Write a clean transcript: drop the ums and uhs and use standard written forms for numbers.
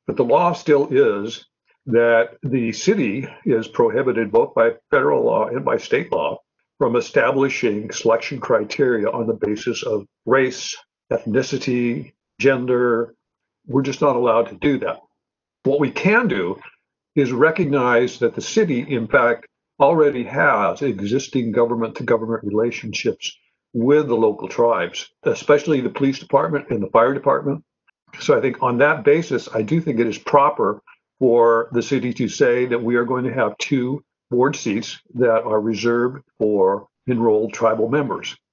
But the law still is that the city is prohibited both by federal law and by state law from establishing selection criteria on the basis of race, ethnicity, gender. We're just not allowed to do that. What we can do is recognize that the city, in fact, already has existing government to government relationships with the local tribes, especially the police department and the fire department. So I think on that basis, I do think it is proper for the city to say that we are going to have two board seats that are reserved for enrolled tribal members.